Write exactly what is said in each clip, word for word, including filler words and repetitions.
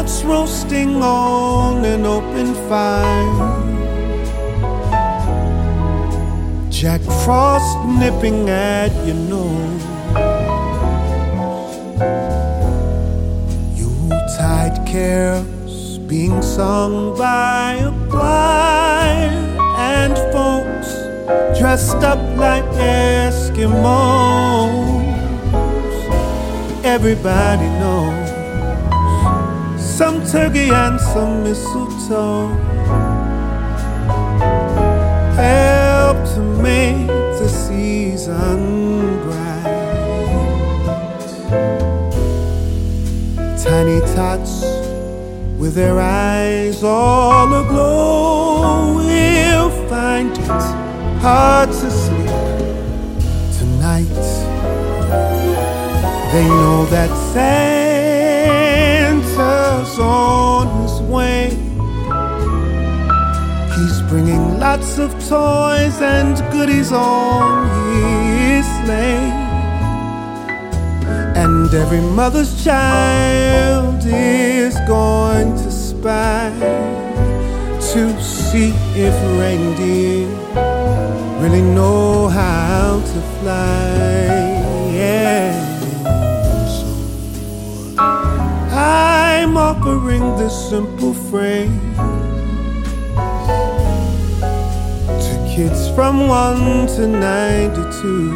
chestnuts roasting on an open fire, Jack Frost nipping at your nose, Yuletide carols being sung by a choir, and folks dressed up like Eskimos. Everybody knows some turkey and some mistletoe help to make the season bright. Tiny tots with their eyes all aglow will find it hard to sleep tonight. They know that Santa's on his way. He's bringing lots of toys and goodies on his sleigh. And every mother's child is going to spy to see if reindeer really know how to fly. Yeah. I'm offering this simple phrase to kids from one to ninety-two.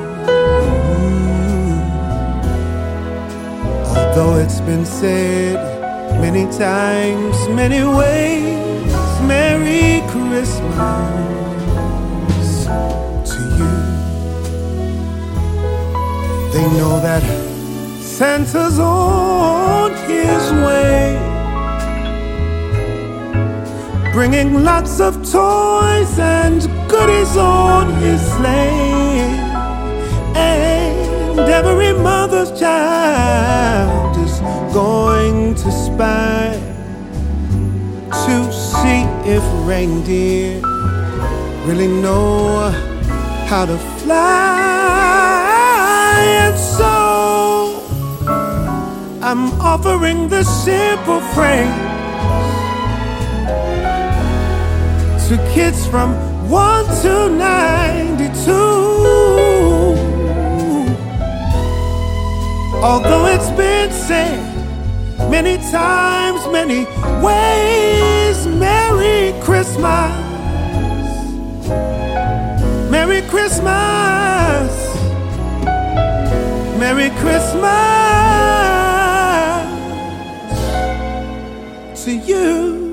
Although it's been said many times, many ways, Merry Christmas to you. They know that Santa's on his way, bringing lots of toys and goodies on his sleigh. And every mother's child is going to spy to see if reindeer really know how to fly. And so I'm offering this simple phrase to kids from one to ninety-two. Although it's been said many times, many ways, Merry Christmas, Merry Christmas, Merry Christmas to you.